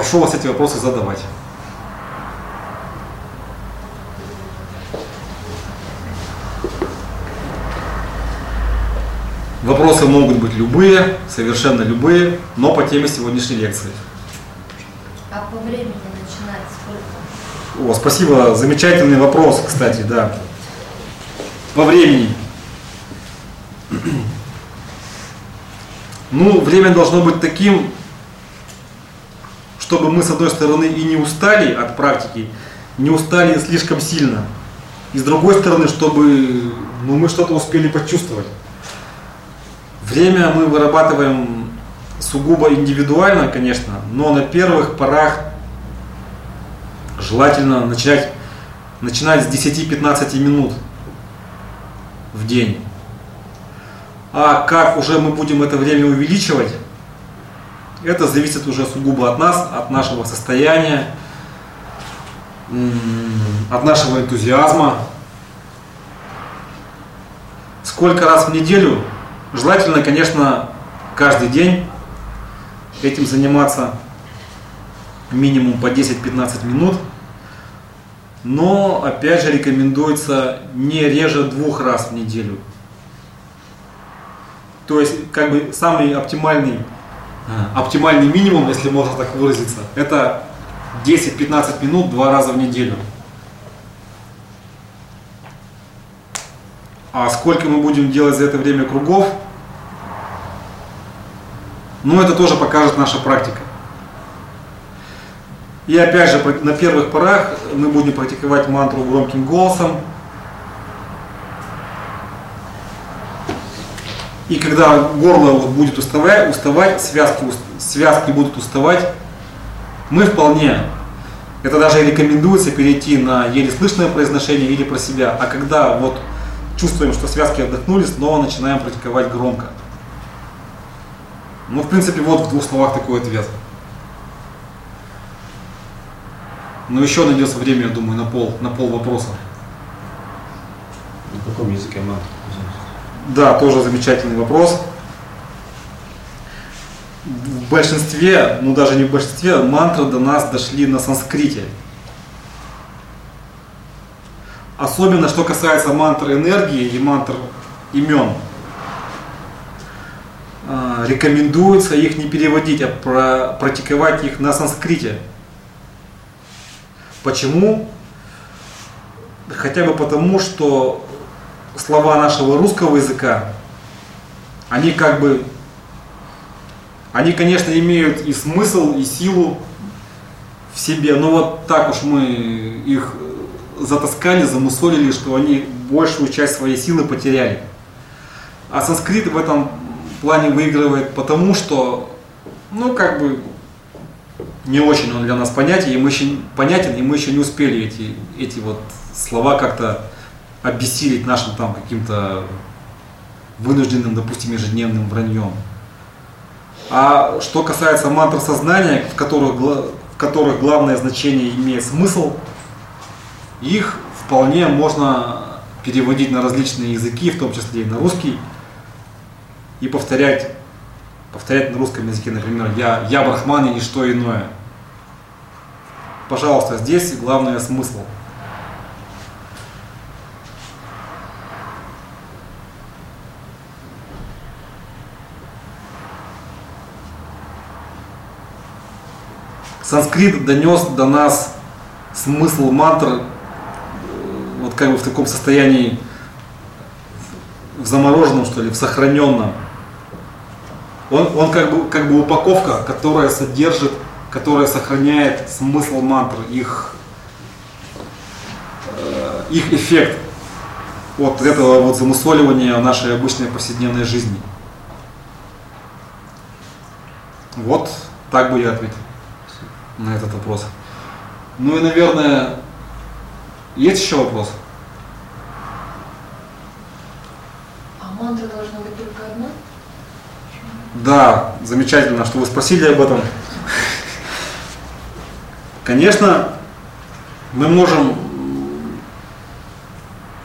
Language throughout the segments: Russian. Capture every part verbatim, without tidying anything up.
прошу вас эти вопросы задавать. Вопросы могут быть любые, совершенно любые, но по теме сегодняшней лекции. А по времени начинать сколько? О, спасибо, замечательный вопрос, кстати, да. По времени. Ну, время должно быть таким, чтобы мы, с одной стороны, и не устали от практики, не устали слишком сильно. И с другой стороны, чтобы ну, мы что-то успели почувствовать. Время мы вырабатываем сугубо индивидуально, конечно, но на первых порах желательно начать, начинать с десяти-пятнадцати минут в день. А как уже мы будем это время увеличивать, это зависит уже сугубо от нас, от нашего состояния, от нашего энтузиазма. Сколько раз в неделю? Желательно, конечно, каждый день этим заниматься минимум по десять-пятнадцать минут. Но, опять же, рекомендуется не реже двух раз в неделю. То есть, как бы самый оптимальный, оптимальный минимум, если можно так выразиться, это десять-пятнадцать минут два раза в неделю. А сколько мы будем делать за это время кругов, ну это тоже покажет наша практика. И опять же, на первых порах мы будем практиковать мантру громким голосом. И когда горло будет уставать, уставать связки, связки будут уставать, мы вполне, это даже рекомендуется перейти на еле слышное произношение или про себя. А когда вот чувствуем, что связки отдохнули, снова начинаем практиковать громко. Ну, в принципе, вот в двух словах такой ответ. Но еще найдется время, я думаю, на пол, на пол вопроса. На каком языке мантра? Да, тоже замечательный вопрос. В большинстве, ну даже не в большинстве, мантры до нас дошли на санскрите. Особенно, что касается мантр энергии и мантр имен. Рекомендуется их не переводить, а практиковать их на санскрите. Почему? Хотя бы потому, что слова нашего русского языка, они как бы, они, конечно, имеют и смысл, и силу в себе, но вот так уж мы их затаскали, замусолили, что они большую часть своей силы потеряли. А санскрит в этом плане выигрывает потому, что, ну, как бы, не очень он для нас понятен, и мы еще, понятен, и мы еще не успели эти, эти вот слова как-то обессилить нашим там каким-то вынужденным, допустим, ежедневным враньем. А что касается мантр сознания, в которых, в которых главное значение имеет смысл, их вполне можно переводить на различные языки, в том числе и на русский, и повторять, повторять на русском языке, например, «Я, я Брахман и ничто иное». Пожалуйста, здесь главное смысл. Санскрит донес до нас смысл мантр вот как бы в таком состоянии, в замороженном, что ли, в сохраненном. Он, он как бы, как бы упаковка, которая содержит, которая сохраняет смысл мантр, их, э, их эффект от этого вот замусоливания нашей обычной повседневной жизни. Вот так бы я ответил на этот вопрос. Ну и, наверное, есть еще вопрос? А мантра должна быть только одна? Да, замечательно, что вы спросили об этом. Конечно, мы можем,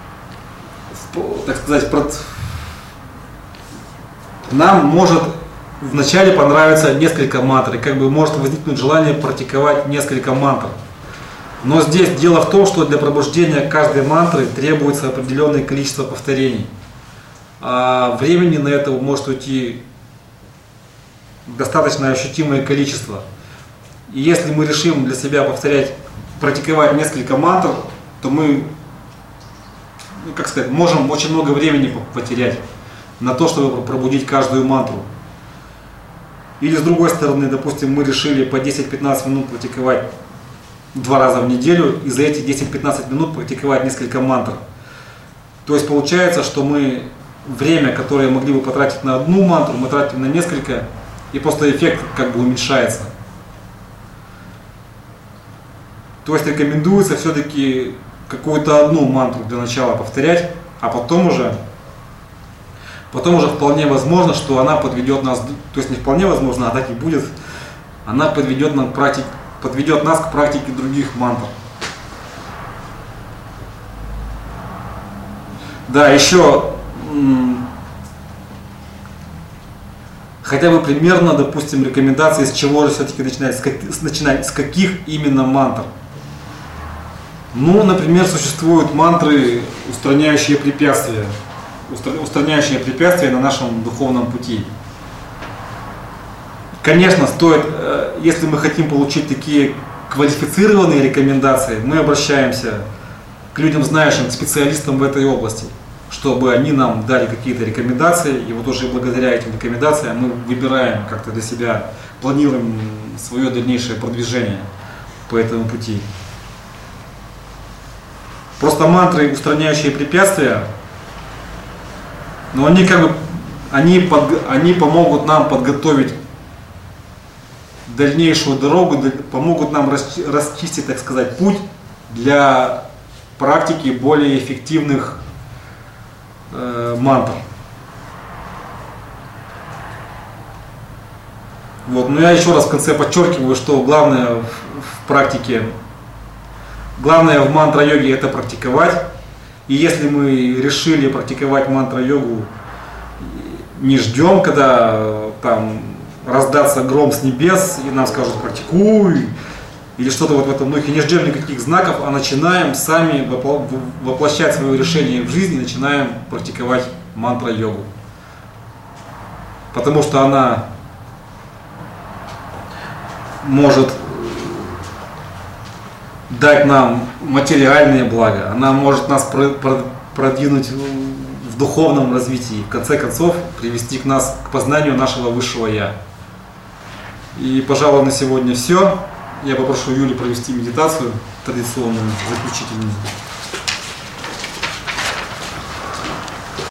так сказать, нам может вначале понравится несколько мантр, и как бы может возникнуть желание практиковать несколько мантр. Но здесь дело в том, что для пробуждения каждой мантры требуется определенное количество повторений. А времени на это может уйти достаточно ощутимое количество. И если мы решим для себя повторять, практиковать несколько мантр, то мы, ну, как сказать, можем очень много времени потерять на то, чтобы пробудить каждую мантру. Или с другой стороны, допустим, мы решили по десять-пятнадцать минут практиковать два раза в неделю, и за эти десять-пятнадцать минут практиковать несколько мантр. То есть получается, что мы время, которое могли бы потратить на одну мантру, мы тратим на несколько, и просто эффект как бы уменьшается. То есть рекомендуется все-таки какую-то одну мантру для начала повторять, а потом уже, потом уже вполне возможно, что она подведет нас, то есть не вполне возможно, а так и будет, она подведет, нам практик, подведет нас к практике других мантр. Да, еще хотя бы примерно, допустим, рекомендации, с чего же все-таки начинать, с, как, с, начинать, с каких именно мантр. Ну, например, существуют мантры, устраняющие препятствия, устраняющие препятствия на нашем духовном пути. Конечно, стоит, если мы хотим получить такие квалифицированные рекомендации, мы обращаемся к людям, знающим, к специалистам в этой области, чтобы они нам дали какие-то рекомендации, и вот уже благодаря этим рекомендациям мы выбираем как-то для себя, планируем свое дальнейшее продвижение по этому пути. Просто мантры, устраняющие препятствия, но они как бы, они, под, они помогут нам подготовить дальнейшую дорогу, помогут нам расчистить, так сказать, путь для практики более эффективных э, мантр. Вот. Но я еще раз в конце подчеркиваю, что главное в, в практике, главное в мантра-йоге это практиковать. И если мы решили практиковать мантра-йогу, не ждем, когда там раздаться гром с небес и нам скажут практикуй, или что-то вот в этом духе, не ждем никаких знаков, а начинаем сами воплощать свое решение в жизнь и начинаем практиковать мантра-йогу. Потому что она может дать нам материальные блага, она может нас продвинуть в духовном развитии, в конце концов привести к нас к познанию нашего высшего Я. И, пожалуй, на сегодня все. Я попрошу Юли провести медитацию традиционную, заключительную.